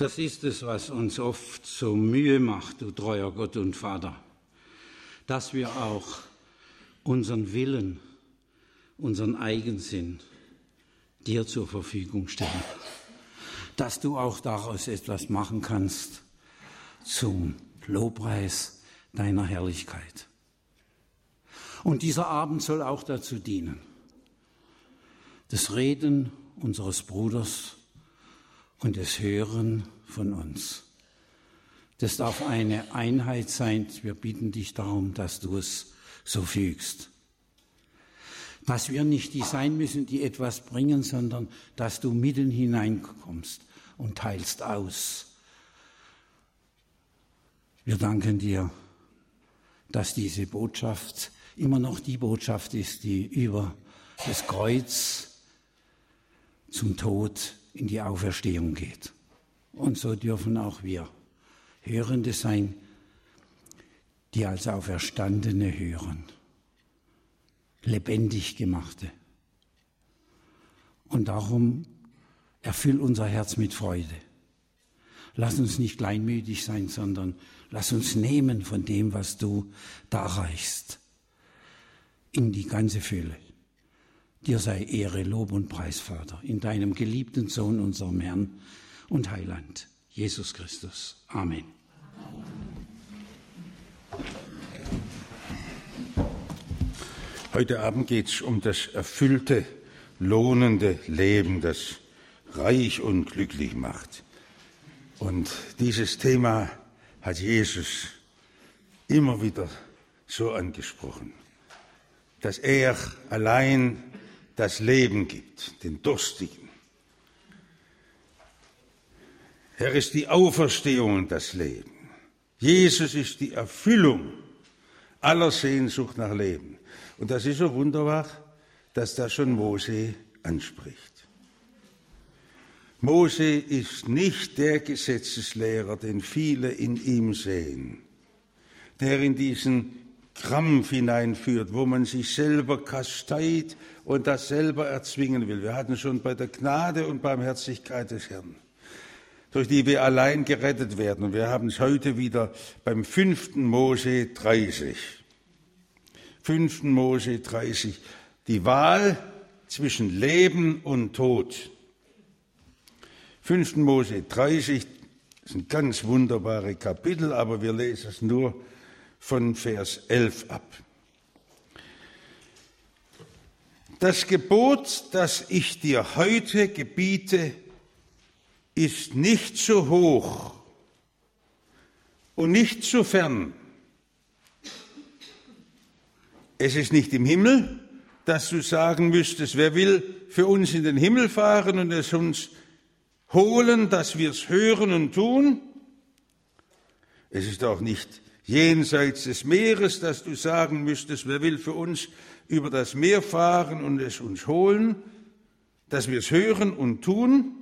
Das ist es, was uns oft so Mühe macht, du treuer Gott und Vater, dass wir auch unseren Willen, unseren Eigensinn dir zur Verfügung stellen, dass du auch daraus etwas machen kannst zum Lobpreis deiner Herrlichkeit. Und dieser Abend soll auch dazu dienen, das Reden unseres Bruders und das Hören von uns. Das darf eine Einheit sein. Wir bitten dich darum, dass du es so fügst. Dass wir nicht die sein müssen, die etwas bringen, sondern dass du mitten hineinkommst und teilst aus. Wir danken dir, dass diese Botschaft immer noch die Botschaft ist, die über das Kreuz zum Tod in die Auferstehung geht. Und so dürfen auch wir Hörende sein, die als Auferstandene hören, lebendig gemachte. Und darum erfüll unser Herz mit Freude. Lass uns nicht kleinmütig sein, sondern lass uns nehmen von dem, was du darreichst, in die ganze Fülle. Dir sei Ehre, Lob und Preis, Vater, in deinem geliebten Sohn, unserem Herrn und Heiland, Jesus Christus. Amen. Heute Abend geht es um das erfüllte, lohnende Leben, das reich und glücklich macht. Und dieses Thema hat Jesus immer wieder so angesprochen, dass er allein das Leben gibt, den Durstigen. Er ist die Auferstehung und das Leben. Jesus ist die Erfüllung aller Sehnsucht nach Leben. Und das ist so wunderbar, dass das schon Mose anspricht. Mose ist nicht der Gesetzeslehrer, den viele in ihm sehen, der in diesen Krampf hineinführt, wo man sich selber kasteit und das selber erzwingen will. Wir hatten schon bei der Gnade und Barmherzigkeit des Herrn, durch die wir allein gerettet werden. Und wir haben es heute wieder beim 5. Mose 30. 5. Mose 30. Die Wahl zwischen Leben und Tod. 5. Mose 30 ist ein ganz wunderbare Kapitel, aber wir lesen es nur von Vers 11 ab. Das Gebot, das ich dir heute gebiete, ist nicht so hoch und nicht so fern. Es ist nicht im Himmel, dass du sagen müsstest, wer will für uns in den Himmel fahren und es uns holen, dass wir es hören und tun. Es ist auch nicht jenseits des Meeres, dass du sagen müsstest, wer will für uns über das Meer fahren und es uns holen, dass wir es hören und tun.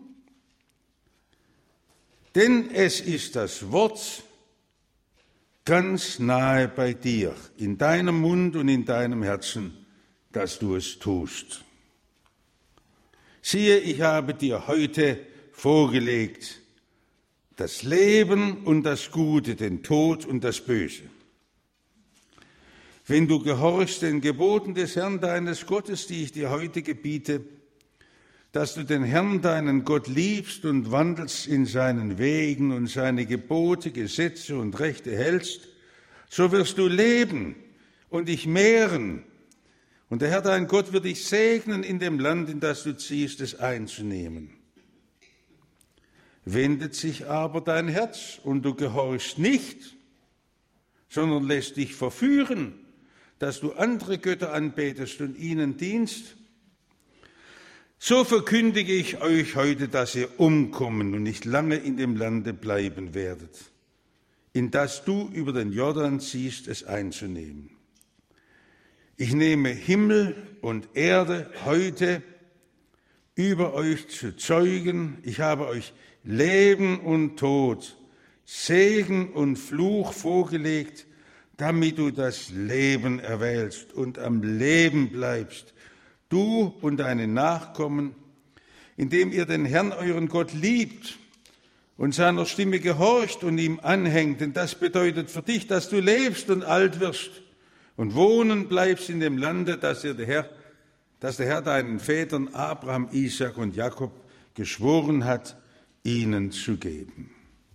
Denn es ist das Wort ganz nahe bei dir, in deinem Mund und in deinem Herzen, dass du es tust. Siehe, ich habe dir heute vorgelegt das Leben und das Gute, den Tod und das Böse. Wenn du gehorchst den Geboten des Herrn deines Gottes, die ich dir heute gebiete, dass du den Herrn, deinen Gott, liebst und wandelst in seinen Wegen und seine Gebote, Gesetze und Rechte hältst, so wirst du leben und dich mehren. Und der Herr, dein Gott, wird dich segnen in dem Land, in das du ziehst, es einzunehmen. Wendet sich aber dein Herz und du gehorchst nicht, sondern lässt dich verführen, dass du andere Götter anbetest und ihnen dienst, so verkündige ich euch heute, dass ihr umkommen und nicht lange in dem Lande bleiben werdet, in das du über den Jordan ziehst, es einzunehmen. Ich nehme Himmel und Erde heute über euch zu Zeugen. Ich habe euch Leben und Tod, Segen und Fluch vorgelegt, damit du das Leben erwählst und am Leben bleibst, du und deine Nachkommen, indem ihr den Herrn, euren Gott, liebt und seiner Stimme gehorcht und ihm anhängt. Denn das bedeutet für dich, dass du lebst und alt wirst und wohnen bleibst in dem Lande, das der Herr deinen Vätern Abraham, Isaak und Jakob geschworen hat, ihnen zu geben.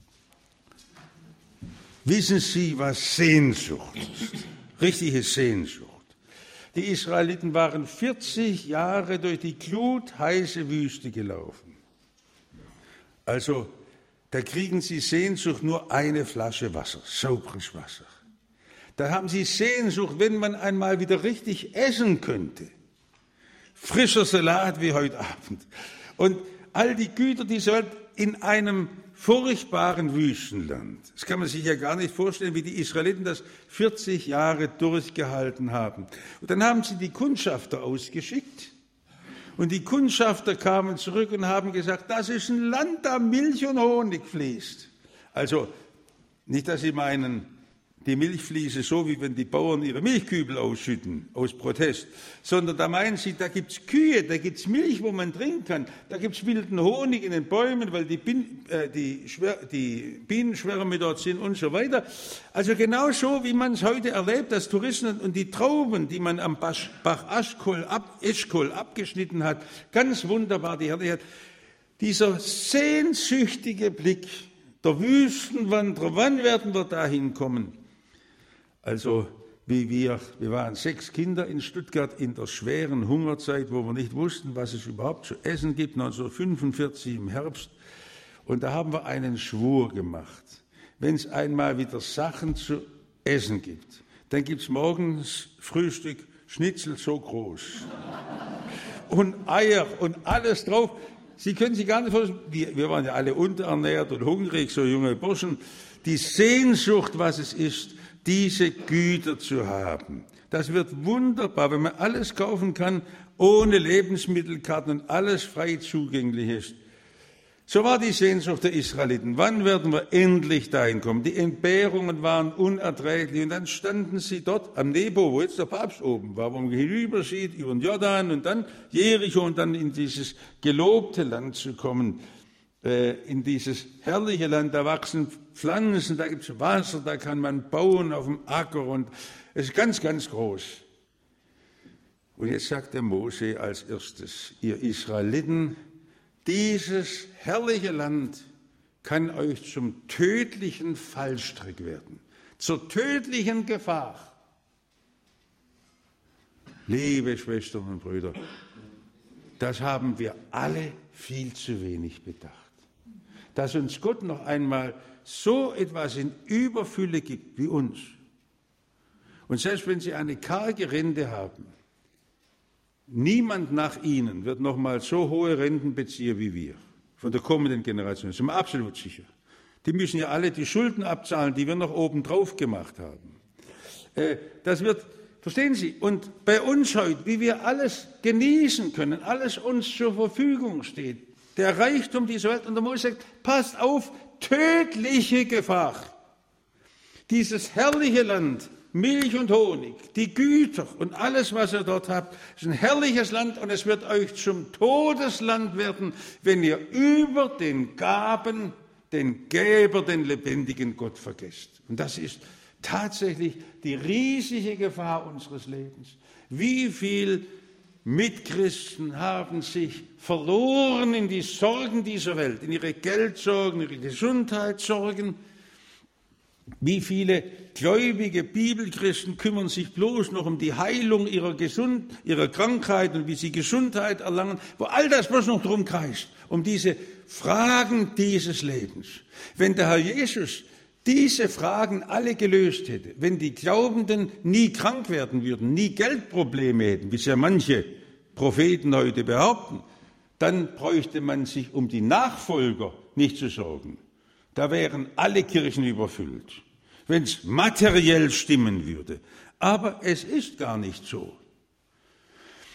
Wissen Sie, was Sehnsucht ist? Richtige Sehnsucht. Die Israeliten waren 40 Jahre durch die glutheiße Wüste gelaufen. Also, da kriegen sie Sehnsucht, nur eine Flasche Wasser, sauberes Wasser. Da haben sie Sehnsucht, wenn man einmal wieder richtig essen könnte. Frischer Salat wie heute Abend. Und all die Güter dieser Welt in einem furchtbaren Wüstenland. Das kann man sich ja gar nicht vorstellen, wie die Israeliten das 40 Jahre durchgehalten haben. Und dann haben sie die Kundschafter ausgeschickt. Und die Kundschafter kamen zurück und haben gesagt, das ist ein Land, da Milch und Honig fließt. Also nicht, dass Sie meinen, die Milch fließe so, wie wenn die Bauern ihre Milchkübel ausschütten, aus Protest, sondern da meinen sie, da gibt's Kühe, da gibt's Milch, wo man trinken kann, da gibt's wilden Honig in den Bäumen, weil die Bienenschwärme dort sind und so weiter. Also genau so, wie man es heute erlebt, dass Touristen und die Trauben, die man am Bach Eschkol abgeschnitten hat, ganz wunderbar, die Herrlichkeit. Dieser sehnsüchtige Blick der Wüstenwanderer, wann werden wir dahin kommen? Also wir waren 6 Kinder in Stuttgart in der schweren Hungerzeit, wo wir nicht wussten, was es überhaupt zu essen gibt, 1945 im Herbst. Und da haben wir einen Schwur gemacht. Wenn es einmal wieder Sachen zu essen gibt, dann gibt es morgens Frühstück Schnitzel so groß. Und Eier und alles drauf. Sie können sich gar nicht vorstellen, wir waren ja alle unterernährt und hungrig, so junge Burschen. Die Sehnsucht, was es ist, diese Güter zu haben. Das wird wunderbar, wenn man alles kaufen kann, ohne Lebensmittelkarten und alles frei zugänglich ist. So war die Sehnsucht der Israeliten. Wann werden wir endlich dahin kommen? Die Entbehrungen waren unerträglich und dann standen sie dort am Nebo, wo jetzt der Papst oben war, wo man hinüber sieht, über den Jordan und dann Jericho und dann in dieses gelobte Land zu kommen. In dieses herrliche Land, da wachsen Pflanzen, da gibt es Wasser, da kann man bauen auf dem Acker und es ist ganz, ganz groß. Und jetzt sagt der Mose als erstes, ihr Israeliten, dieses herrliche Land kann euch zum tödlichen Fallstrick werden, zur tödlichen Gefahr. Liebe Schwestern und Brüder, das haben wir alle viel zu wenig bedacht. Dass uns Gott noch einmal so etwas in Überfülle gibt wie uns. Und selbst wenn Sie eine karge Rente haben, niemand nach Ihnen wird noch mal so hohe Renten beziehen wie wir, von der kommenden Generation. Das sind wir absolut sicher. Die müssen ja alle die Schulden abzahlen, die wir noch oben drauf gemacht haben. Das wird, verstehen Sie, und bei uns heute, wie wir alles genießen können, alles uns zur Verfügung steht, der Reichtum dieser Welt, und der Mose sagt, passt auf, tödliche Gefahr. Dieses herrliche Land, Milch und Honig, die Güter und alles, was ihr dort habt, ist ein herrliches Land und es wird euch zum Todesland werden, wenn ihr über den Gaben, den Geber, den lebendigen Gott vergesst. Und das ist tatsächlich die riesige Gefahr unseres Lebens. Wie viel Mitchristen haben sich verloren in die Sorgen dieser Welt, in ihre Geldsorgen, ihre Gesundheitssorgen. Wie viele gläubige Bibelchristen kümmern sich bloß noch um die Heilung ihrer Krankheit und wie sie Gesundheit erlangen, wo all das bloß noch drum kreist, um diese Fragen dieses Lebens. Wenn der Herr Jesus diese Fragen alle gelöst hätte, wenn die Glaubenden nie krank werden würden, nie Geldprobleme hätten, wie es ja manche Propheten heute behaupten, dann bräuchte man sich um die Nachfolger nicht zu sorgen. Da wären alle Kirchen überfüllt, wenn es materiell stimmen würde. Aber es ist gar nicht so.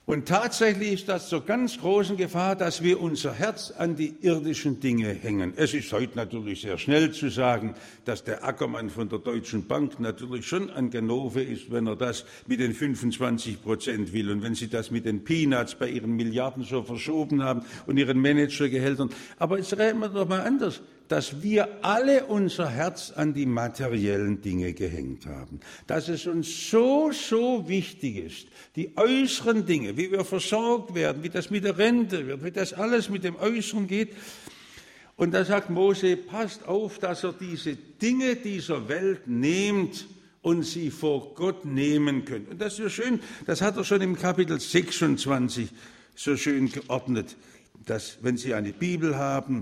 Und tatsächlich ist das zur ganz großen Gefahr, dass wir unser Herz an die irdischen Dinge hängen. Es ist heute natürlich sehr schnell zu sagen, dass der Ackermann von der Deutschen Bank natürlich schon ein Ganove ist, wenn er das mit den 25% will und wenn sie das mit den Peanuts bei ihren Milliarden so verschoben haben und ihren Managergehältern. Aber jetzt reden wir doch mal anders, dass wir alle unser Herz an die materiellen Dinge gehängt haben. Dass es uns so wichtig ist, die äußeren Dinge, wie wir versorgt werden, wie das mit der Rente wird, wie das alles mit dem Äußeren geht. Und da sagt Mose, passt auf, dass ihr diese Dinge dieser Welt nehmt und sie vor Gott nehmen könnt. Und das ist so schön, das hat er schon im Kapitel 26 so schön geordnet, dass, wenn Sie eine Bibel haben,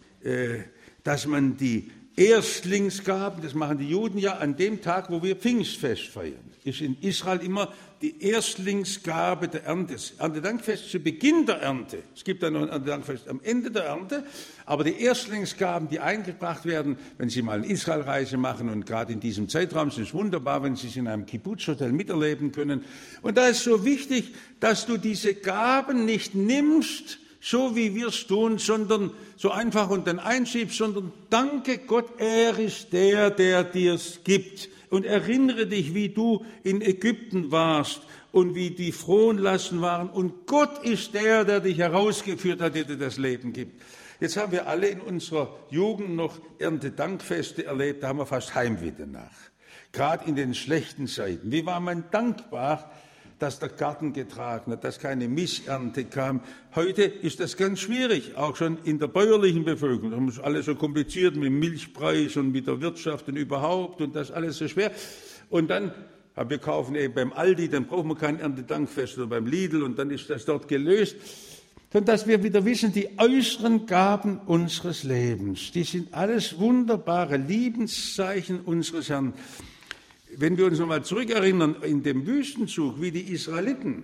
dass man die Erstlingsgaben, das machen die Juden ja an dem Tag, wo wir Pfingstfest feiern, ist in Israel immer die Erstlingsgabe der Ernte. Das Erntedankfest zu Beginn der Ernte. Es gibt dann noch ein Erntedankfest am Ende der Ernte, aber die Erstlingsgaben, die eingebracht werden, wenn Sie mal eine Israelreise machen und gerade in diesem Zeitraum, ist es wunderbar, wenn Sie es in einem Kibbutz-Hotel miterleben können. Und da ist so wichtig, dass du diese Gaben nicht nimmst, so wie wir es tun, sondern so einfach und dann einschiebst, sondern danke Gott, er ist der dir es gibt. Und erinnere dich, wie du in Ägypten warst und wie die Fronlassen waren. Und Gott ist der dich herausgeführt hat, der dir das Leben gibt. Jetzt haben wir alle in unserer Jugend noch Erntedankfeste erlebt, da haben wir fast Heimweh danach. Gerade in den schlechten Zeiten. Wie war man dankbar, dass der Garten getragen hat, dass keine Missernte kam. Heute ist das ganz schwierig, auch schon in der bäuerlichen Bevölkerung. Das ist alles so kompliziert mit dem Milchpreis und mit der Wirtschaft und überhaupt und das alles so schwer. Und dann, wir kaufen eben beim Aldi, dann brauchen wir kein Erntedankfest oder beim Lidl und dann ist das dort gelöst. Sondern dass wir wieder wissen, die äußeren Gaben unseres Lebens, die sind alles wunderbare Liebenszeichen unseres Herrn. Wenn wir uns nochmal zurückerinnern, in dem Wüstenzug, wie die Israeliten,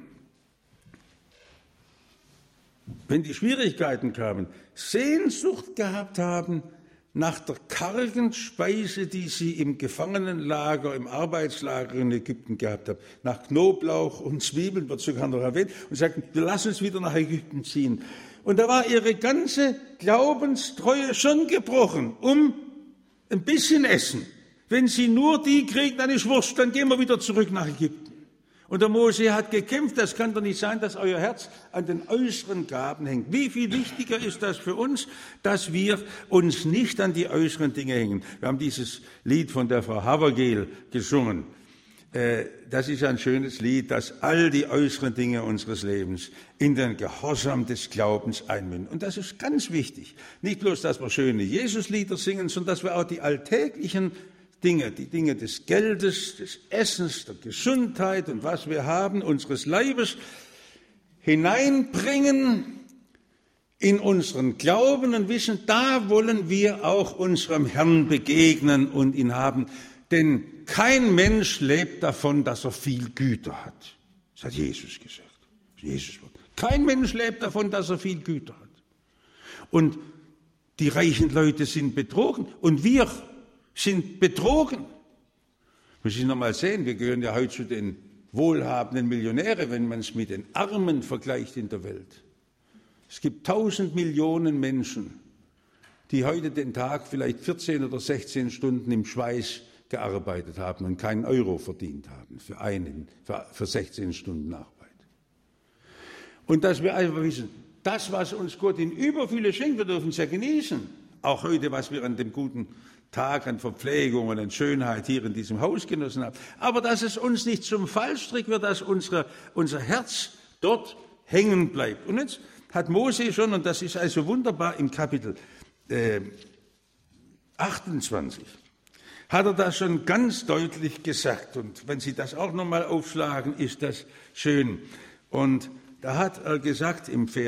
wenn die Schwierigkeiten kamen, Sehnsucht gehabt haben nach der kargen Speise, die sie im Gefangenenlager, im Arbeitslager in Ägypten gehabt haben, nach Knoblauch und Zwiebeln, wird sogar noch erwähnt, und sagten, wir lassen uns wieder nach Ägypten ziehen. Und da war ihre ganze Glaubenstreue schon gebrochen, um ein bisschen Essen. Wenn sie nur die kriegen, dann ist Wurst, dann gehen wir wieder zurück nach Ägypten. Und der Mose hat gekämpft, das kann doch nicht sein, dass euer Herz an den äußeren Gaben hängt. Wie viel wichtiger ist das für uns, dass wir uns nicht an die äußeren Dinge hängen. Wir haben dieses Lied von der Frau Havergel gesungen. Das ist ein schönes Lied, das all die äußeren Dinge unseres Lebens in den Gehorsam des Glaubens einmünden. Und das ist ganz wichtig. Nicht bloß, dass wir schöne Jesuslieder singen, sondern dass wir auch die alltäglichen Dinge, die Dinge des Geldes, des Essens, der Gesundheit und was wir haben, unseres Leibes, hineinbringen in unseren Glauben und wissen, da wollen wir auch unserem Herrn begegnen und ihn haben. Denn kein Mensch lebt davon, dass er viel Güter hat. Das hat Jesus gesagt. Kein Mensch lebt davon, dass er viel Güter hat. Und die reichen Leute sind betrogen und wir sind betrogen. Muss ich noch mal sehen, wir gehören ja heute zu den wohlhabenden Millionären, wenn man es mit den Armen vergleicht in der Welt. Es gibt 1000 Millionen Menschen, die heute den Tag vielleicht 14 oder 16 Stunden im Schweiß gearbeitet haben und keinen Euro verdient haben für 16 Stunden Arbeit. Und dass wir einfach wissen, das, was uns Gott in Überfülle schenkt, wir dürfen es ja genießen. Auch heute, was wir an dem guten Tag an Verpflegung und an Schönheit hier in diesem Haus genossen haben. Aber dass es uns nicht zum Fallstrick wird, dass unser Herz dort hängen bleibt. Und jetzt hat Mose schon, und das ist also wunderbar im Kapitel 28, hat er das schon ganz deutlich gesagt. Und wenn Sie das auch nochmal aufschlagen, ist das schön. Und da hat er gesagt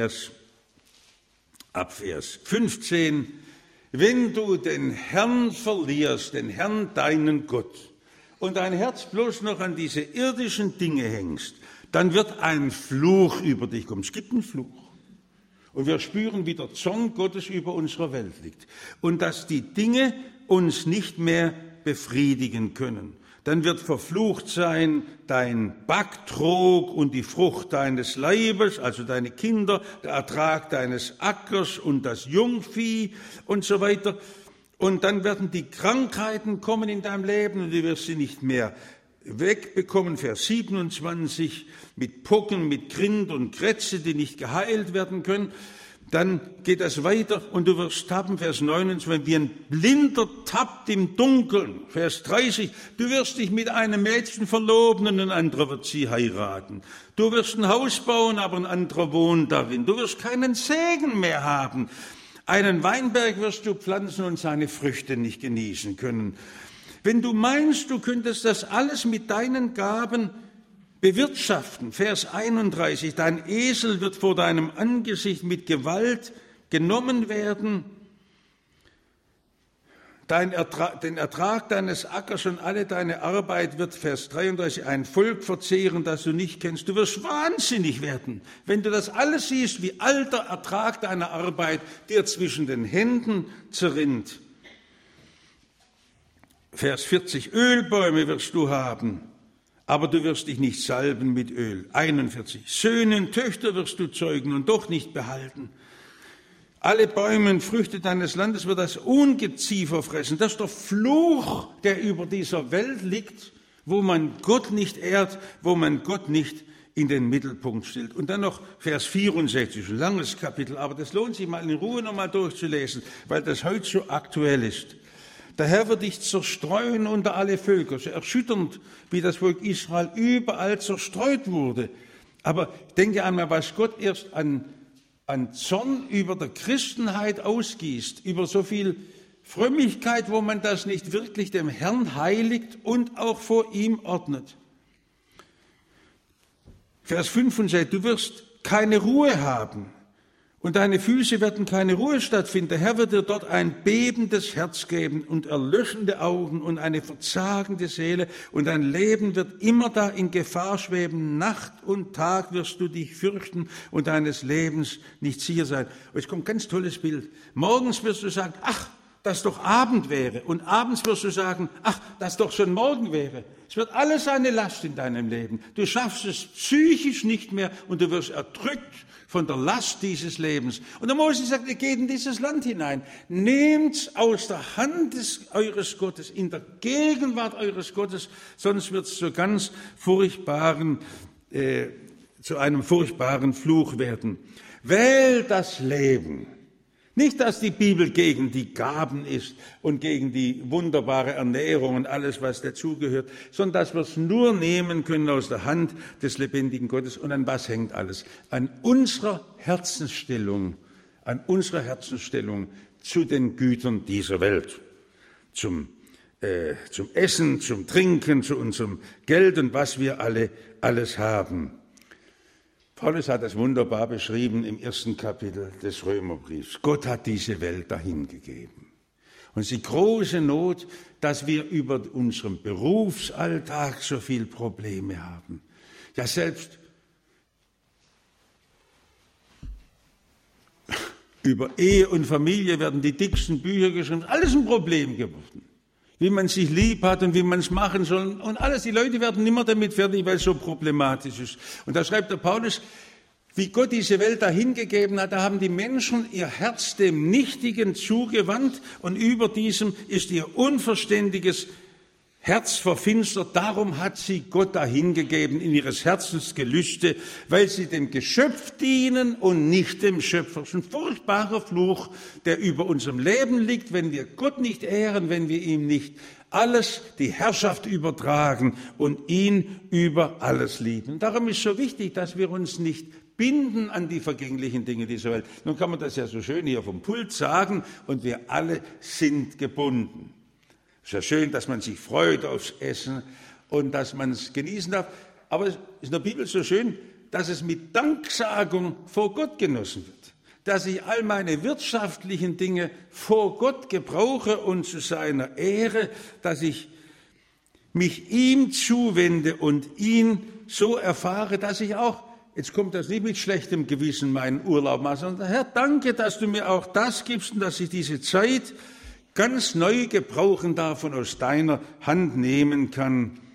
ab Vers 15, wenn du den Herrn verlierst, den Herrn deinen Gott, und dein Herz bloß noch an diese irdischen Dinge hängst, dann wird ein Fluch über dich kommen. Es gibt einen Fluch. Und wir spüren, wie der Zorn Gottes über unserer Welt liegt. Und dass die Dinge uns nicht mehr befriedigen können. dann wird verflucht sein dein Backtrog und die Frucht deines Leibes, also deine Kinder, der Ertrag deines Ackers und das Jungvieh und so weiter. Und dann werden die Krankheiten kommen in deinem Leben und du wirst sie nicht mehr wegbekommen. Vers 27, mit Pocken, mit Grind und Krätze, die nicht geheilt werden können. Dann geht das weiter und du wirst tappen, Vers 29, wie ein Blinder tappt im Dunkeln. Vers 30, du wirst dich mit einem Mädchen verloben und ein anderer wird sie heiraten. Du wirst ein Haus bauen, aber ein anderer wohnt darin. Du wirst keinen Segen mehr haben. Einen Weinberg wirst du pflanzen und seine Früchte nicht genießen können. Wenn du meinst, du könntest das alles mit deinen Gaben bewirtschaften, Vers 31, dein Esel wird vor deinem Angesicht mit Gewalt genommen werden, den Ertrag deines Ackers und alle deine Arbeit wird, Vers 33, ein Volk verzehren, das du nicht kennst. Du wirst wahnsinnig werden, wenn du das alles siehst, wie alter Ertrag deiner Arbeit dir zwischen den Händen zerrinnt. Vers 40, Ölbäume wirst du haben, aber du wirst dich nicht salben mit Öl. 41, Söhne und Töchter wirst du zeugen und doch nicht behalten. Alle Bäume und Früchte deines Landes wird das Ungeziefer fressen. Das ist der Fluch, der über dieser Welt liegt, wo man Gott nicht ehrt, wo man Gott nicht in den Mittelpunkt stellt. Und dann noch Vers 64, ein langes Kapitel, aber das lohnt sich mal in Ruhe nochmal durchzulesen, weil das heute so aktuell ist. Der Herr wird dich zerstreuen unter alle Völker, so erschütternd, wie das Volk Israel überall zerstreut wurde. Aber denke einmal, was Gott erst an Zorn über der Christenheit ausgießt, über so viel Frömmigkeit, wo man das nicht wirklich dem Herrn heiligt und auch vor ihm ordnet. Vers 65, du wirst keine Ruhe haben und deine Füße werden keine Ruhe stattfinden. Der Herr wird dir dort ein bebendes Herz geben und erlöschende Augen und eine verzagende Seele und dein Leben wird immer da in Gefahr schweben. Nacht und Tag wirst du dich fürchten und deines Lebens nicht sicher sein. Und es kommt ein ganz tolles Bild. Morgens wirst du sagen, ach, dass doch Abend wäre. Und abends wirst du sagen, ach, dass doch schon morgen wäre. Es wird alles eine Last in deinem Leben. Du schaffst es psychisch nicht mehr und du wirst erdrückt von der Last dieses Lebens. Und der Mose sagt, ihr geht in dieses Land hinein. Nehmt's aus der Hand eures Gottes, in der Gegenwart eures Gottes, sonst wird es zu einem furchtbaren Fluch werden. Wählt das Leben. Nicht, dass die Bibel gegen die Gaben ist und gegen die wunderbare Ernährung und alles, was dazugehört, sondern dass wir es nur nehmen können aus der Hand des lebendigen Gottes. Und an was hängt alles? An unserer Herzensstellung zu den Gütern dieser Welt. Zum Essen, zum Trinken, zu unserem Geld und was wir alles haben. Paulus hat das wunderbar beschrieben im 1. Kapitel des Römerbriefs. Gott hat diese Welt dahingegeben. Und es ist die große Not, dass wir über unseren Berufsalltag so viele Probleme haben. Ja, selbst über Ehe und Familie werden die dicksten Bücher geschrieben. Alles ein Problem geworden. Wie man sich lieb hat und wie man es machen soll und alles. Die Leute werden nimmer damit fertig, weil es so problematisch ist. Und da schreibt der Paulus, wie Gott diese Welt dahingegeben hat, da haben die Menschen ihr Herz dem Nichtigen zugewandt und über diesem ist ihr unverständiges Herz verfinstert. Darum hat sie Gott dahingegeben in ihres Herzens Gelüste, weil sie dem Geschöpf dienen und nicht dem Schöpfer. Das ist ein furchtbarer Fluch, der über unserem Leben liegt, wenn wir Gott nicht ehren, wenn wir ihm nicht alles die Herrschaft übertragen und ihn über alles lieben. Und darum ist so wichtig, dass wir uns nicht binden an die vergänglichen Dinge dieser Welt. Nun kann man das ja so schön hier vom Pult sagen und wir alle sind gebunden. Es ist ja schön, dass man sich freut aufs Essen und dass man es genießen darf. Aber es ist in der Bibel so schön, dass es mit Danksagung vor Gott genossen wird. Dass ich all meine wirtschaftlichen Dinge vor Gott gebrauche und zu seiner Ehre, dass ich mich ihm zuwende und ihn so erfahre, dass ich auch, jetzt kommt das nicht mit schlechtem Gewissen, meinen Urlaub mache, sondern Herr, danke, dass du mir auch das gibst und dass ich diese Zeit ganz neu gebrauchen darf und aus deiner Hand nehmen kann.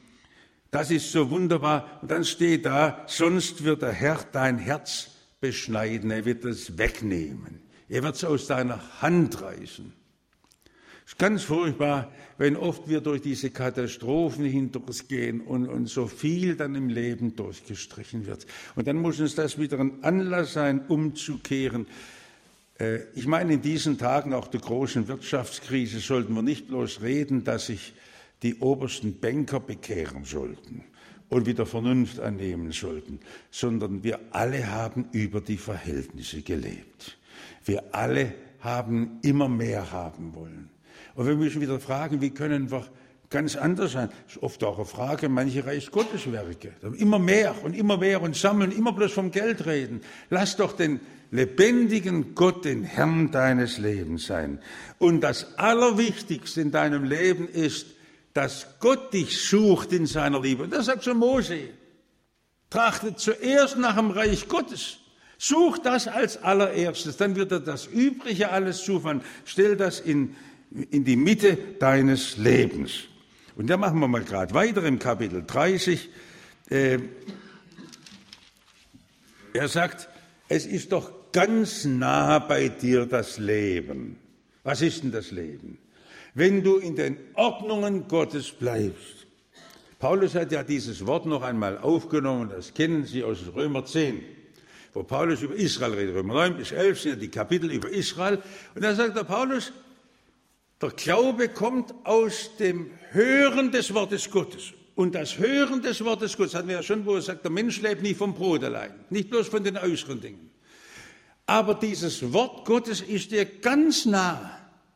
Das ist so wunderbar. Und dann steht da, sonst wird der Herr dein Herz beschneiden, er wird es wegnehmen. Er wird es aus deiner Hand reißen. Es ist ganz furchtbar, wenn oft wir durch diese Katastrophen hindurchgehen und so viel dann im Leben durchgestrichen wird. Und dann muss uns das wieder ein Anlass sein, umzukehren. Ich meine, in diesen Tagen auch der großen Wirtschaftskrise sollten wir nicht bloß reden, dass sich die obersten Banker bekehren sollten und wieder Vernunft annehmen sollten, sondern wir alle haben über die Verhältnisse gelebt. Wir alle haben immer mehr haben wollen. Und wir müssen wieder fragen, wie können wir ganz anders sein? Das ist oft auch eine Frage, manche Reich Gottes Werke. Immer mehr und sammeln, immer bloß vom Geld reden. Lass doch den lebendigen Gott den Herrn deines Lebens sein. Und das Allerwichtigste in deinem Leben ist, dass Gott dich sucht in seiner Liebe. Und das sagt schon Mose. Trachtet zuerst nach dem Reich Gottes. Such das als allererstes, dann wird dir das Übrige alles zufallen. Stell das in die Mitte deines Lebens. Und da machen wir mal gerade weiter im Kapitel 30. Er sagt, es ist doch ganz nah bei dir das Leben. Was ist denn das Leben? Wenn du in den Ordnungen Gottes bleibst. Paulus hat ja dieses Wort noch einmal aufgenommen, das kennen Sie aus Römer 10, wo Paulus über Israel redet. Römer 9 bis 11 sind ja die Kapitel über Israel. Und da sagt der Paulus, der Glaube kommt aus dem Hören des Wortes Gottes. Und das Hören des Wortes Gottes, hatten wir ja schon, wo er sagt, der Mensch lebt nicht vom Brot allein, nicht bloß von den äußeren Dingen. Aber dieses Wort Gottes ist dir ganz nah.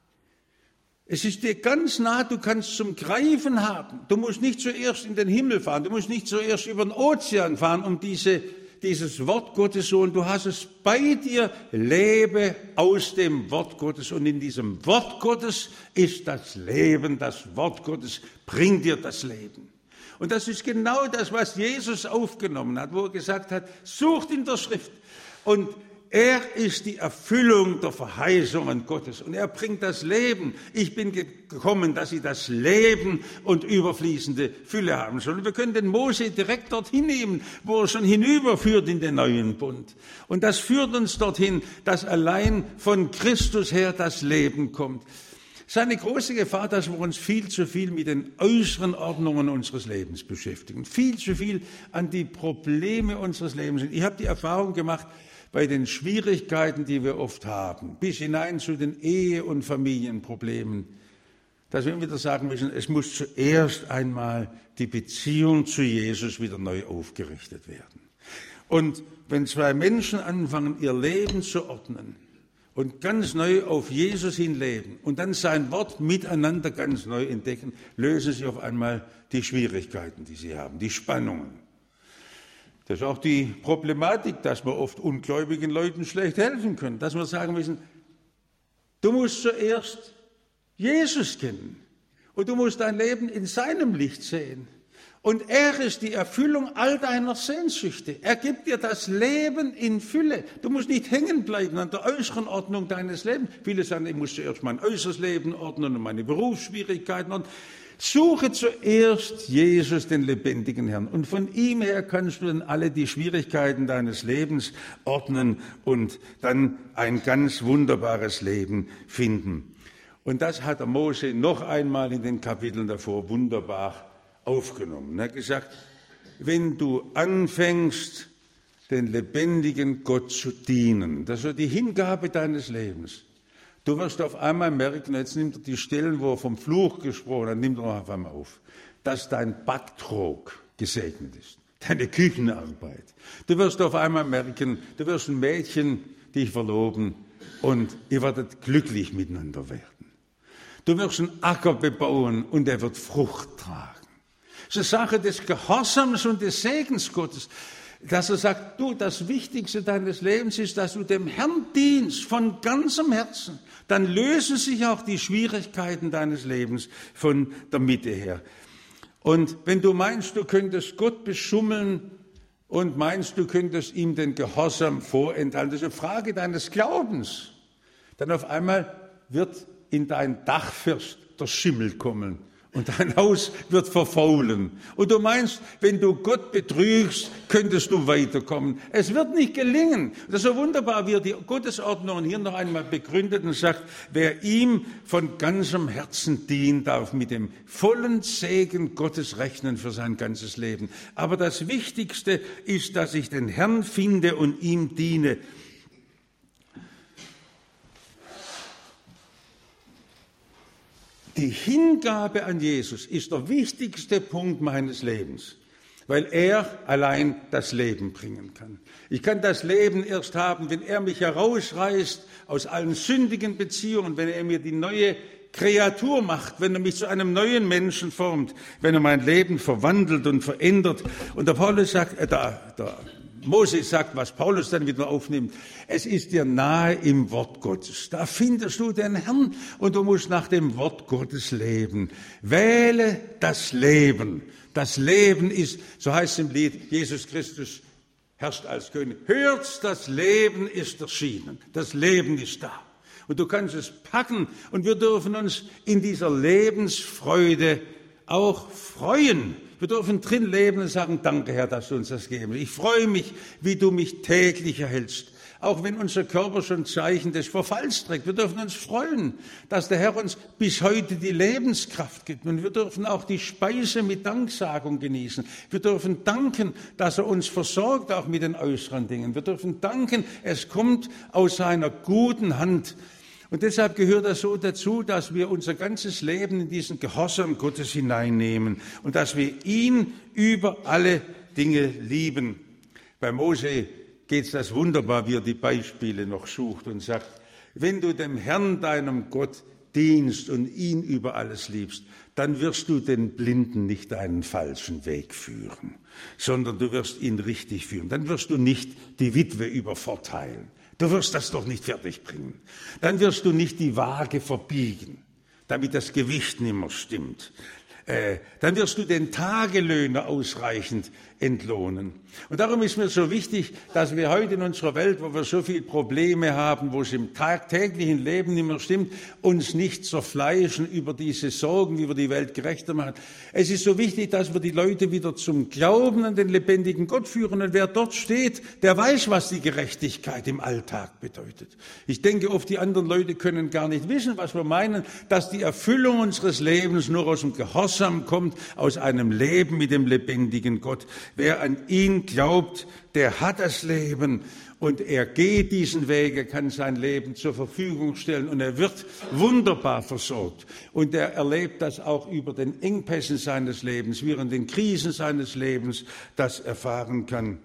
Es ist dir ganz nah, du kannst zum Greifen haben. Du musst nicht zuerst in den Himmel fahren, du musst nicht zuerst über den Ozean fahren, um dieses Wort Gottes so, und du hast es bei dir, lebe aus dem Wort Gottes. Und in diesem Wort Gottes ist das Leben, das Wort Gottes bringt dir das Leben. Und das ist genau das, was Jesus aufgenommen hat, wo er gesagt hat, sucht in der Schrift. Und er ist die Erfüllung der Verheißungen Gottes und er bringt das Leben. Ich bin gekommen, dass sie das Leben und überfließende Fülle haben sollen. Wir können den Mose direkt dorthin nehmen, wo er schon hinüberführt in den neuen Bund. Und das führt uns dorthin, dass allein von Christus her das Leben kommt. Es ist eine große Gefahr, dass wir uns viel zu viel mit den äußeren Ordnungen unseres Lebens beschäftigen. Viel zu viel an die Probleme unseres Lebens. Ich habe die Erfahrung gemacht, bei den Schwierigkeiten, die wir oft haben, bis hinein zu den Ehe- und Familienproblemen, dass wir wieder sagen müssen, es muss zuerst einmal die Beziehung zu Jesus wieder neu aufgerichtet werden. Und wenn zwei Menschen anfangen, ihr Leben zu ordnen und ganz neu auf Jesus hin leben und dann sein Wort miteinander ganz neu entdecken, lösen sich auf einmal die Schwierigkeiten, die sie haben, die Spannungen. Das ist auch die Problematik, dass wir oft ungläubigen Leuten schlecht helfen können, dass wir sagen müssen, du musst zuerst Jesus kennen und du musst dein Leben in seinem Licht sehen. Und er ist die Erfüllung all deiner Sehnsüchte. Er gibt dir das Leben in Fülle. Du musst nicht hängen bleiben an der äußeren Ordnung deines Lebens. Viele sagen, ich muss zuerst mein äußeres Leben ordnen und meine Berufsschwierigkeiten ordnen. Suche zuerst Jesus, den lebendigen Herrn. Und von ihm her kannst du dann alle die Schwierigkeiten deines Lebens ordnen und dann ein ganz wunderbares Leben finden. Und das hat der Mose noch einmal in den Kapiteln davor wunderbar aufgenommen. Er hat gesagt, wenn du anfängst, den lebendigen Gott zu dienen, das ist die Hingabe deines Lebens, du wirst auf einmal merken, jetzt nimmt er die Stellen, wo er vom Fluch gesprochen hat, nimmt er auf einmal auf, dass dein Backtrog gesegnet ist, deine Küchenarbeit. Du wirst auf einmal merken, du wirst ein Mädchen dich verloben und ihr werdet glücklich miteinander werden. Du wirst einen Acker bebauen und er wird Frucht tragen. Es ist eine Sache des Gehorsams und des Segens Gottes, dass er sagt, du, das Wichtigste deines Lebens ist, dass du dem Herrn dienst von ganzem Herzen. Dann lösen sich auch die Schwierigkeiten deines Lebens von der Mitte her. Und wenn du meinst, du könntest Gott beschummeln und meinst, du könntest ihm den Gehorsam vorenthalten, das ist eine Frage deines Glaubens. Dann auf einmal wird in dein Dachfirst der Schimmel kommen Und dein Haus wird verfaulen. Und du meinst, wenn du Gott betrügst, könntest du weiterkommen. Es wird nicht gelingen. Das ist so wunderbar, wie er die Gottesordnung hier noch einmal begründet und sagt, wer ihm von ganzem Herzen dienen darf, mit dem vollen Segen Gottes rechnen für sein ganzes Leben. Aber das Wichtigste ist, dass ich den Herrn finde und ihm diene. Die Hingabe an Jesus ist der wichtigste Punkt meines Lebens, weil er allein das Leben bringen kann. Ich kann das Leben erst haben, wenn er mich herausreißt aus allen sündigen Beziehungen, wenn er mir die neue Kreatur macht, wenn er mich zu einem neuen Menschen formt, wenn er mein Leben verwandelt und verändert. Und der Paulus sagt, Moses sagt, was Paulus dann wieder aufnimmt, es ist dir nahe im Wort Gottes. Da findest du den Herrn und du musst nach dem Wort Gottes leben. Wähle das Leben. Das Leben ist, so heißt es im Lied, Jesus Christus herrscht als König. Hört, das Leben ist erschienen. Das Leben ist da. Und du kannst es packen und wir dürfen uns in dieser Lebensfreude auch freuen. Wir dürfen drin leben und sagen, danke Herr, dass du uns das gegeben hast. Ich freue mich, wie du mich täglich erhältst. Auch wenn unser Körper schon Zeichen des Verfalls trägt. Wir dürfen uns freuen, dass der Herr uns bis heute die Lebenskraft gibt. Und wir dürfen auch die Speise mit Danksagung genießen. Wir dürfen danken, dass er uns versorgt, auch mit den äußeren Dingen. Wir dürfen danken, es kommt aus seiner guten Hand. Und deshalb gehört es so dazu, dass wir unser ganzes Leben in diesen Gehorsam Gottes hineinnehmen und dass wir ihn über alle Dinge lieben. Bei Mose geht es das wunderbar, wie er die Beispiele noch sucht und sagt, wenn du dem Herrn, deinem Gott, dienst und ihn über alles liebst, dann wirst du den Blinden nicht einen falschen Weg führen, sondern du wirst ihn richtig führen. Dann wirst du nicht die Witwe übervorteilen. Du wirst das doch nicht fertigbringen. Dann wirst du nicht die Waage verbiegen, damit das Gewicht nicht mehr stimmt. Dann wirst du den Tagelöhner ausreichend entlohnen. Und darum ist mir so wichtig, dass wir heute in unserer Welt, wo wir so viele Probleme haben, wo es im tagtäglichen Leben nicht mehr stimmt, uns nicht zerfleischen über diese Sorgen, wie wir die Welt gerechter machen. Es ist so wichtig, dass wir die Leute wieder zum Glauben an den lebendigen Gott führen. Und wer dort steht, der weiß, was die Gerechtigkeit im Alltag bedeutet. Ich denke oft, die anderen Leute können gar nicht wissen, was wir meinen, dass die Erfüllung unseres Lebens nur aus dem Gehorsam kommt, aus einem Leben mit dem lebendigen Gott. Wer an ihn glaubt, der hat das Leben und er geht diesen Weg, er kann sein Leben zur Verfügung stellen und er wird wunderbar versorgt. Und er erlebt das auch über den Engpässen seines Lebens, wie er in den Krisen seines Lebens das erfahren kann.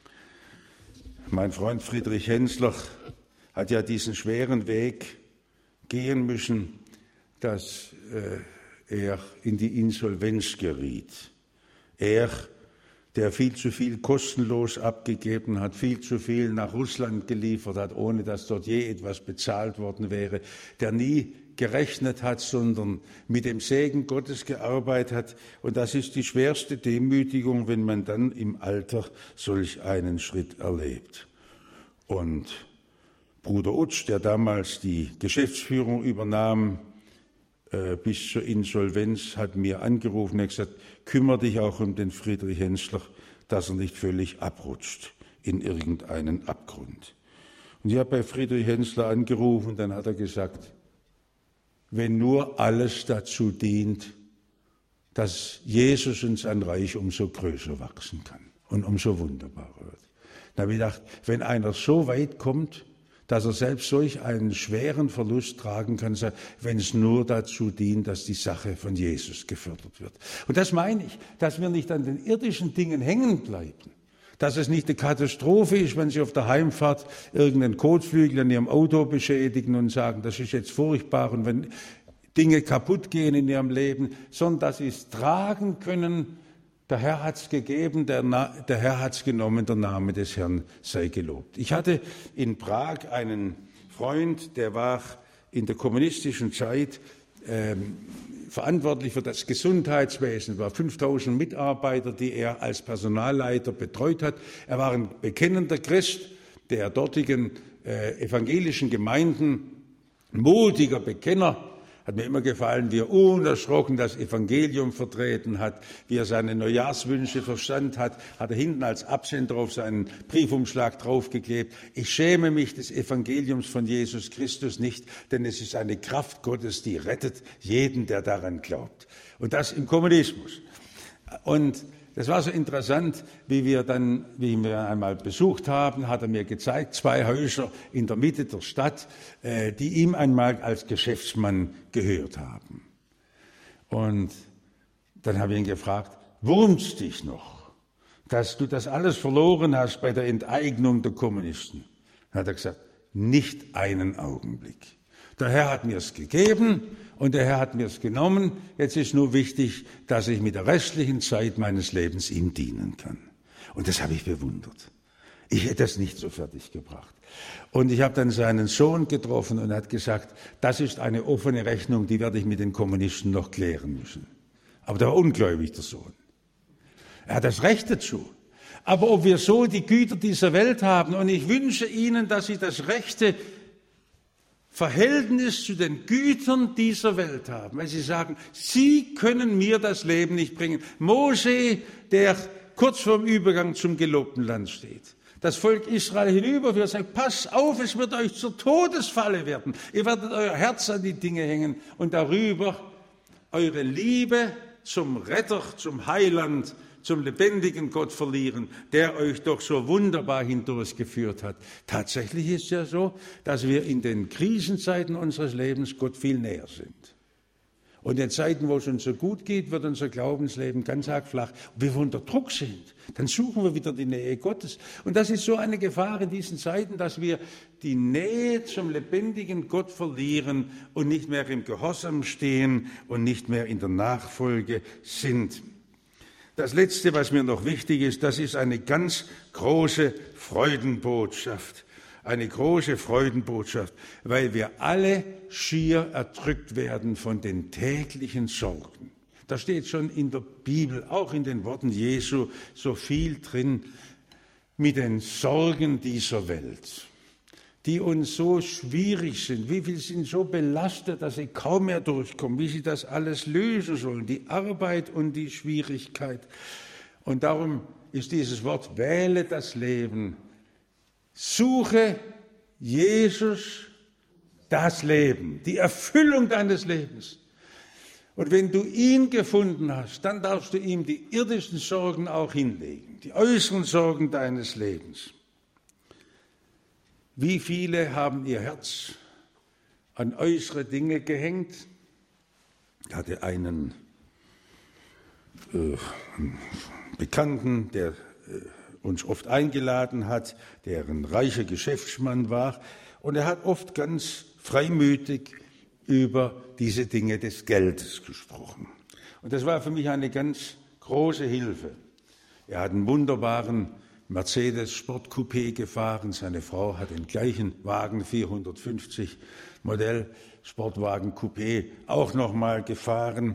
Mein Freund Friedrich Hensler hat ja diesen schweren Weg gehen müssen, dass er in die Insolvenz geriet. Er, der viel zu viel kostenlos abgegeben hat, viel zu viel nach Russland geliefert hat, ohne dass dort je etwas bezahlt worden wäre, der nie gerechnet hat, sondern mit dem Segen Gottes gearbeitet hat. Und das ist die schwerste Demütigung, wenn man dann im Alter solch einen Schritt erlebt. Und Bruder Utsch, der damals die Geschäftsführung übernahm, bis zur Insolvenz, hat mir angerufen und gesagt, kümmere dich auch um den Friedrich Hensler, dass er nicht völlig abrutscht in irgendeinen Abgrund. Und ich habe bei Friedrich Hensler angerufen, dann hat er gesagt, wenn nur alles dazu dient, dass Jesus und sein Reich umso größer wachsen kann und umso wunderbarer wird. Dann habe ich gedacht, wenn einer so weit kommt, dass er selbst solch einen schweren Verlust tragen kann, wenn es nur dazu dient, dass die Sache von Jesus gefördert wird. Und das meine ich, dass wir nicht an den irdischen Dingen hängen bleiben, dass es nicht eine Katastrophe ist, wenn Sie auf der Heimfahrt irgendeinen Kotflügel an Ihrem Auto beschädigen und sagen, das ist jetzt furchtbar und wenn Dinge kaputt gehen in Ihrem Leben, sondern dass Sie es tragen können. Der Herr hat es gegeben, der Herr hat es genommen, der Name des Herrn sei gelobt. Ich hatte in Prag einen Freund, der war in der kommunistischen Zeit verantwortlich für das Gesundheitswesen, war 5000 Mitarbeiter, die er als Personalleiter betreut hat. Er war ein bekennender Christ der dortigen evangelischen Gemeinden, mutiger Bekenner, Hat mir immer gefallen, wie er unerschrocken das Evangelium vertreten hat, wie er seine Neujahrswünsche verstand hat, hat er hinten als Absender auf seinen Briefumschlag draufgeklebt. Ich schäme mich des Evangeliums von Jesus Christus nicht, denn es ist eine Kraft Gottes, die rettet jeden, der daran glaubt. Und das im Kommunismus. Und das war so interessant, wie wir einmal besucht haben, hat er mir gezeigt, 2 Häuser in der Mitte der Stadt, die ihm einmal als Geschäftsmann gehört haben. Und dann habe ich ihn gefragt, wurmt's dich noch, dass du das alles verloren hast bei der Enteignung der Kommunisten? Dann hat er gesagt, nicht einen Augenblick. Der Herr hat mir es gegeben und der Herr hat mir es genommen. Jetzt ist nur wichtig, dass ich mit der restlichen Zeit meines Lebens ihm dienen kann. Und das habe ich bewundert. Ich hätte das nicht so fertig gebracht. Und ich habe dann seinen Sohn getroffen und er hat gesagt, das ist eine offene Rechnung, die werde ich mit den Kommunisten noch klären müssen. Aber der war ungläubig, der Sohn. Er hat das Recht dazu. Aber ob wir so die Güter dieser Welt haben, und ich wünsche Ihnen, dass Sie das rechte Verhältnis zu den Gütern dieser Welt haben, weil sie sagen, sie können mir das Leben nicht bringen. Mose, der kurz vor dem Übergang zum gelobten Land steht. Das Volk Israel hinüber wird sagen, pass auf, es wird euch zur Todesfalle werden. Ihr werdet euer Herz an die Dinge hängen und darüber eure Liebe zum Retter, zum Heiland, zum lebendigen Gott verlieren, der euch doch so wunderbar hindurchgeführt hat. Tatsächlich ist es ja so, dass wir in den Krisenzeiten unseres Lebens Gott viel näher sind. Und in Zeiten, wo es uns so gut geht, wird unser Glaubensleben ganz arg flach. Und wenn wir unter Druck sind, dann suchen wir wieder die Nähe Gottes. Und das ist so eine Gefahr in diesen Zeiten, dass wir die Nähe zum lebendigen Gott verlieren und nicht mehr im Gehorsam stehen und nicht mehr in der Nachfolge sind. Das Letzte, was mir noch wichtig ist, das ist eine ganz große Freudenbotschaft. Eine große Freudenbotschaft, weil wir alle schier erdrückt werden von den täglichen Sorgen. Da steht schon in der Bibel, auch in den Worten Jesu, so viel drin mit den Sorgen dieser Welt, die uns so schwierig sind, wie viele sind so belastet, dass sie kaum mehr durchkommen, wie sie das alles lösen sollen, die Arbeit und die Schwierigkeit. Und darum ist dieses Wort, wähle das Leben, suche Jesus das Leben, die Erfüllung deines Lebens. Und wenn du ihn gefunden hast, dann darfst du ihm die irdischen Sorgen auch hinlegen, die äußeren Sorgen deines Lebens. Wie viele haben ihr Herz an äußere Dinge gehängt? Ich hatte einen Bekannten, der uns oft eingeladen hat, der ein reicher Geschäftsmann war. Und er hat oft ganz freimütig über diese Dinge des Geldes gesprochen. Und das war für mich eine ganz große Hilfe. Er hat einen wunderbaren Mercedes Sportcoupé gefahren. Seine Frau hat den gleichen Wagen, 450 Modell Sportwagen Coupé, auch nochmal gefahren.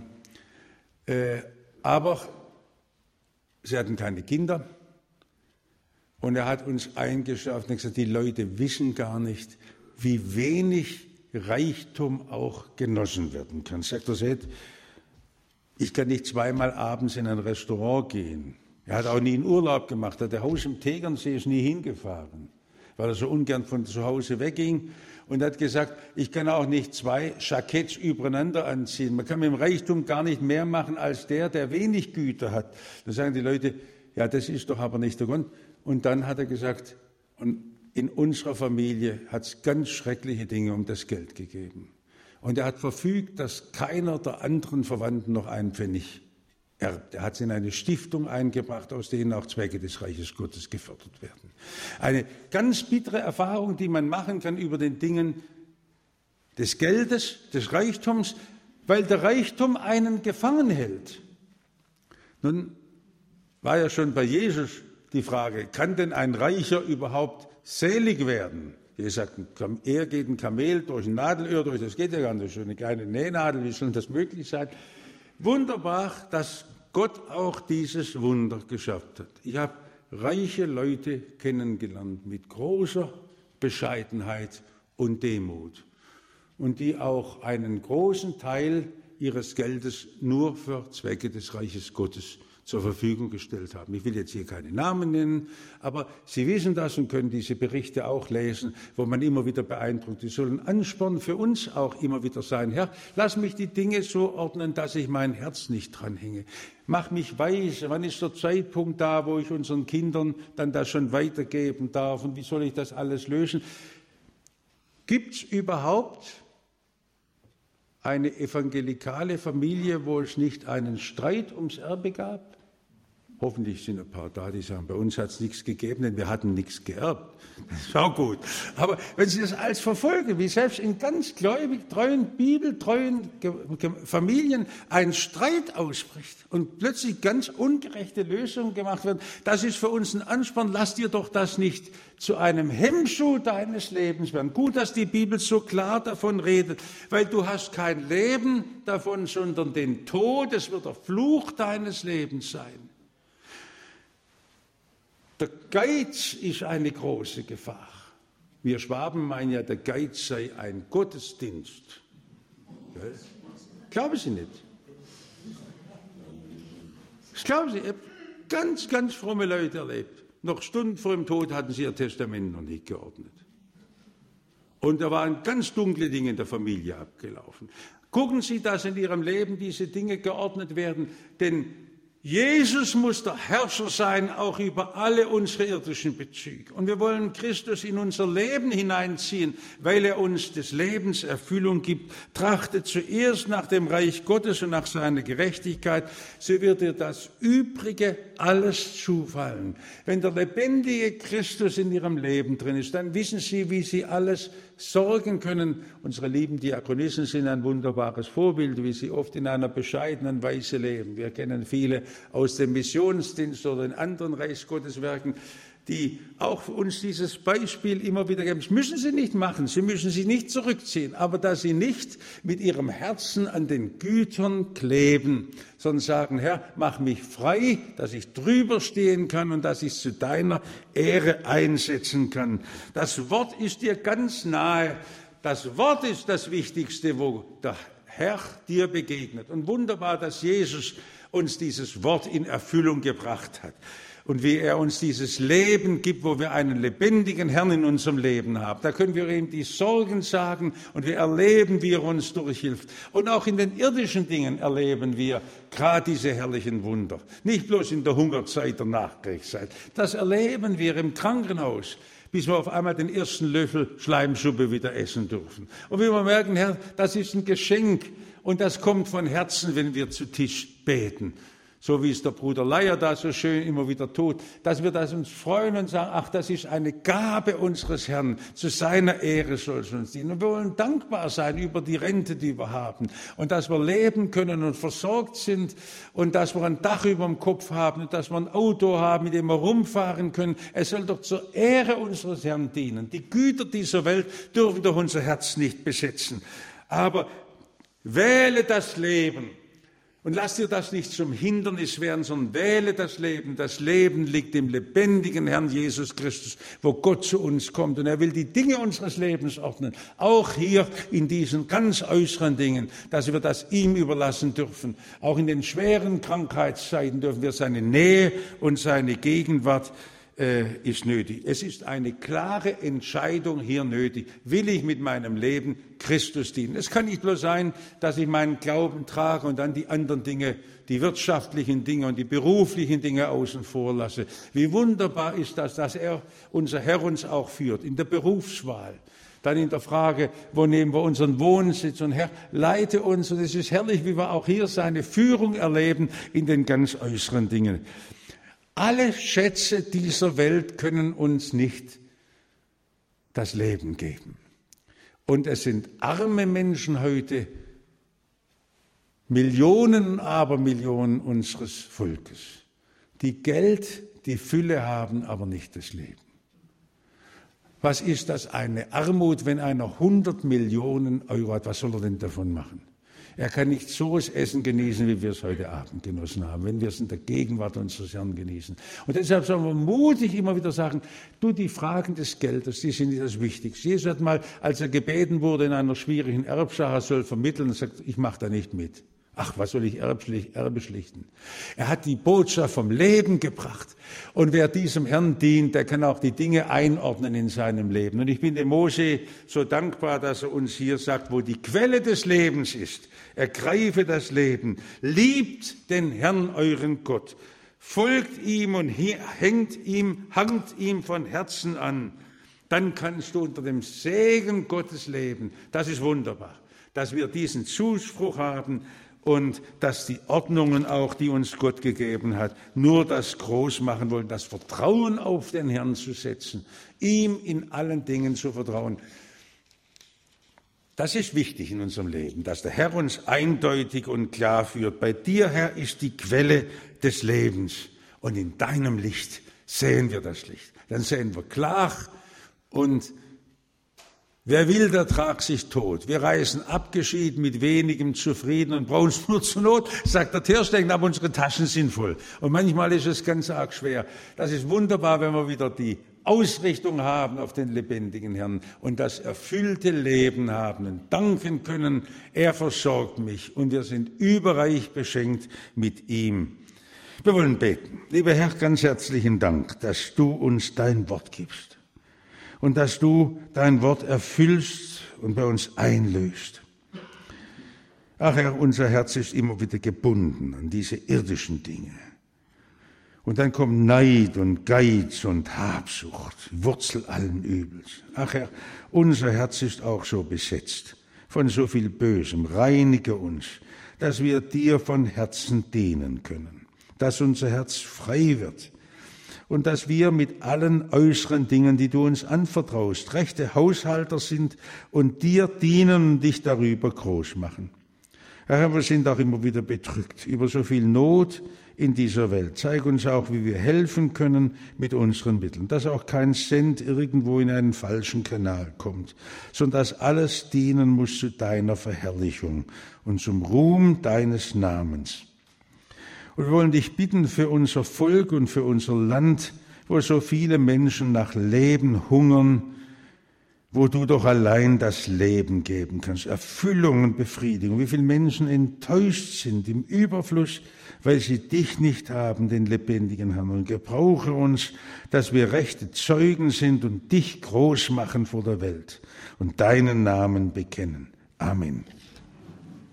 Aber sie hatten keine Kinder. Und er hat uns eingeschärft und gesagt, die Leute wissen gar nicht, wie wenig Reichtum auch genossen werden kann. Sagt er, seht, ich kann nicht zweimal abends in ein Restaurant gehen. Er hat auch nie einen Urlaub gemacht, er hat ein Haus im Tegernsee, ist nie hingefahren, weil er so ungern von zu Hause wegging. Und hat gesagt, ich kann auch nicht 2 Jacketts übereinander anziehen. Man kann mit dem Reichtum gar nicht mehr machen als der wenig Güter hat. Da sagen die Leute, ja, das ist doch aber nicht der Grund. Und dann hat er gesagt, und in unserer Familie hat es ganz schreckliche Dinge um das Geld gegeben. Und er hat verfügt, dass keiner der anderen Verwandten noch einen Pfennig erbt. Er hat es in eine Stiftung eingebracht, aus denen auch Zwecke des Reiches Gottes gefördert werden. Eine ganz bittere Erfahrung, die man machen kann über den Dingen des Geldes, des Reichtums, weil der Reichtum einen gefangen hält. Nun war ja schon bei Jesus die Frage, kann denn ein Reicher überhaupt selig werden? Jesus sagt, er geht ein Kamel durch ein Nadelöhr durch, das geht ja gar nicht, so eine kleine Nähnadel, wie soll das möglich sein? Wunderbar, dass Gott auch dieses Wunder geschafft hat. Ich habe reiche Leute kennengelernt mit großer Bescheidenheit und Demut. und die auch einen großen Teil ihres Geldes nur für Zwecke des Reiches Gottes zur Verfügung gestellt haben. Ich will jetzt hier keine Namen nennen, aber Sie wissen das und können diese Berichte auch lesen, wo man immer wieder beeindruckt ist. Soll ein Ansporn für uns auch immer wieder sein. Herr, lass mich die Dinge so ordnen, dass ich mein Herz nicht dranhänge. Mach mich weise. Wann ist der Zeitpunkt da, wo ich unseren Kindern dann das schon weitergeben darf? Und wie soll ich das alles lösen? Gibt es überhaupt eine evangelikale Familie, wo es nicht einen Streit ums Erbe gab? Hoffentlich sind ein paar da, die sagen, bei uns hat es nichts gegeben, denn wir hatten nichts geerbt. Das ist auch gut. Aber wenn Sie das als verfolgen, wie selbst in ganz gläubig, treuen, bibeltreuen Familien ein Streit ausbricht und plötzlich ganz ungerechte Lösungen gemacht werden, das ist für uns ein Ansporn. Lass dir doch das nicht zu einem Hemmschuh deines Lebens werden. Gut, dass die Bibel so klar davon redet, weil du hast kein Leben davon, sondern den Tod. Es wird der Fluch deines Lebens sein. Der Geiz ist eine große Gefahr. Wir Schwaben meinen ja, der Geiz sei ein Gottesdienst. Glauben Sie nicht? Das glauben Sie. Ich habe ganz, ganz fromme Leute erlebt. Noch Stunden vor dem Tod hatten sie ihr Testament noch nicht geordnet. Und da waren ganz dunkle Dinge in der Familie abgelaufen. Gucken Sie, dass in Ihrem Leben diese Dinge geordnet werden, denn Jesus muss der Herrscher sein, auch über alle unsere irdischen Bezüge. Und wir wollen Christus in unser Leben hineinziehen, weil er uns des Lebens Erfüllung gibt. Trachte zuerst nach dem Reich Gottes und nach seiner Gerechtigkeit, so wird dir das Übrige alles zufallen. Wenn der lebendige Christus in Ihrem Leben drin ist, dann wissen Sie, wie Sie alles sorgen können. Unsere lieben Diakonissen sind ein wunderbares Vorbild, wie sie oft in einer bescheidenen Weise leben. Wir kennen viele aus dem Missionsdienst oder in anderen Reichsgotteswerken, die auch für uns dieses Beispiel immer wieder geben. Das müssen Sie nicht machen, Sie müssen sich nicht zurückziehen, aber dass Sie nicht mit Ihrem Herzen an den Gütern kleben, sondern sagen, Herr, mach mich frei, dass ich drüber stehen kann und dass ich es zu deiner Ehre einsetzen kann. Das Wort ist dir ganz nahe. Das Wort ist das Wichtigste, wo der Herr dir begegnet. Und wunderbar, dass Jesus uns dieses Wort in Erfüllung gebracht hat. Und wie er uns dieses Leben gibt, wo wir einen lebendigen Herrn in unserem Leben haben. Da können wir ihm die Sorgen sagen und wir erleben, wie er uns durchhilft. Und auch in den irdischen Dingen erleben wir gerade diese herrlichen Wunder. Nicht bloß in der Hungerzeit, der Nachkriegszeit. Das erleben wir im Krankenhaus, bis wir auf einmal den ersten Löffel Schleimsuppe wieder essen dürfen. Und wie wir merken, Herr, das ist ein Geschenk und das kommt von Herzen, wenn wir zu Tisch beten. So wie es der Bruder Leier da so schön immer wieder tut, dass wir das uns freuen und sagen, ach, das ist eine Gabe unseres Herrn, zu seiner Ehre soll es uns dienen. Und wir wollen dankbar sein über die Rente, die wir haben und dass wir leben können und versorgt sind und dass wir ein Dach über dem Kopf haben und dass wir ein Auto haben, mit dem wir rumfahren können. Es soll doch zur Ehre unseres Herrn dienen. Die Güter dieser Welt dürfen doch unser Herz nicht besetzen. Aber wähle das Leben. Und lass dir das nicht zum Hindernis werden, sondern wähle das Leben. Das Leben liegt im lebendigen Herrn Jesus Christus, wo Gott zu uns kommt. Und er will die Dinge unseres Lebens ordnen, auch hier in diesen ganz äußeren Dingen, dass wir das ihm überlassen dürfen. Auch in den schweren Krankheitszeiten dürfen wir seine Nähe und seine Gegenwart ist nötig. Es ist eine klare Entscheidung hier nötig. Will ich mit meinem Leben Christus dienen? Es kann nicht bloß sein, dass ich meinen Glauben trage und dann die anderen Dinge, die wirtschaftlichen Dinge und die beruflichen Dinge außen vor lasse. Wie wunderbar ist das, dass unser Herr uns auch führt in der Berufswahl. Dann in der Frage, wo nehmen wir unseren Wohnsitz? Und Herr, leite uns. Und es ist herrlich, wie wir auch hier seine Führung erleben in den ganz äußeren Dingen. Alle Schätze dieser Welt können uns nicht das Leben geben. Und es sind arme Menschen heute, Millionen, Abermillionen unseres Volkes, die Geld, die Fülle haben, aber nicht das Leben. Was ist das eine Armut, wenn einer 100 Millionen Euro hat? Was soll er denn davon machen? Er kann nicht so das Essen genießen, wie wir es heute Abend genossen haben, wenn wir es in der Gegenwart unseres Herrn genießen. Und deshalb sollen wir mutig immer wieder sagen, die Fragen des Geldes, die sind nicht das Wichtigste. Jesus hat mal, als er gebeten wurde in einer schwierigen Erbsache, er soll vermitteln, sagt, ich mache da nicht mit. Ach, was soll ich Erbe schlichten? Er hat die Botschaft vom Leben gebracht. Und wer diesem Herrn dient, der kann auch die Dinge einordnen in seinem Leben. Und ich bin dem Mose so dankbar, dass er uns hier sagt, wo die Quelle des Lebens ist, ergreife das Leben, liebt den Herrn euren Gott, folgt ihm und hangt ihm von Herzen an. Dann kannst du unter dem Segen Gottes leben. Das ist wunderbar, dass wir diesen Zuspruch haben, und dass die Ordnungen auch, die uns Gott gegeben hat, nur das groß machen wollen, das Vertrauen auf den Herrn zu setzen, ihm in allen Dingen zu vertrauen. Das ist wichtig in unserem Leben, dass der Herr uns eindeutig und klar führt. Bei dir, Herr, ist die Quelle des Lebens und in deinem Licht sehen wir das Licht. Dann sehen wir klar und wer will, der tragt sich tot. Wir reisen abgeschieden, mit wenigem zufrieden und brauchen es nur zur Not, sagt der Terstechen, aber unsere Taschen sind voll. Und manchmal ist es ganz arg schwer. Das ist wunderbar, wenn wir wieder die Ausrichtung haben auf den lebendigen Herrn und das erfüllte Leben haben und danken können, er versorgt mich und wir sind überreich beschenkt mit ihm. Wir wollen beten. Lieber Herr, ganz herzlichen Dank, dass du uns dein Wort gibst. Und dass du dein Wort erfüllst und bei uns einlöst. Ach Herr, unser Herz ist immer wieder gebunden an diese irdischen Dinge. Und dann kommt Neid und Geiz und Habsucht, Wurzel allen Übels. Ach Herr, unser Herz ist auch so besetzt von so viel Bösem. Reinige uns, dass wir dir von Herzen dienen können, dass unser Herz frei wird. Und dass wir mit allen äußeren Dingen, die du uns anvertraust, rechte Haushalter sind und dir dienen und dich darüber groß machen. Herr, wir sind auch immer wieder bedrückt über so viel Not in dieser Welt. Zeig uns auch, wie wir helfen können mit unseren Mitteln, dass auch kein Cent irgendwo in einen falschen Kanal kommt, sondern dass alles dienen muss zu deiner Verherrlichung und zum Ruhm deines Namens. Und wir wollen dich bitten für unser Volk und für unser Land, wo so viele Menschen nach Leben hungern, wo du doch allein das Leben geben kannst, Erfüllung und Befriedigung. Wie viele Menschen enttäuscht sind im Überfluss, weil sie dich nicht haben, den lebendigen Herrn. Und gebrauche uns, dass wir rechte Zeugen sind und dich groß machen vor der Welt und deinen Namen bekennen. Amen.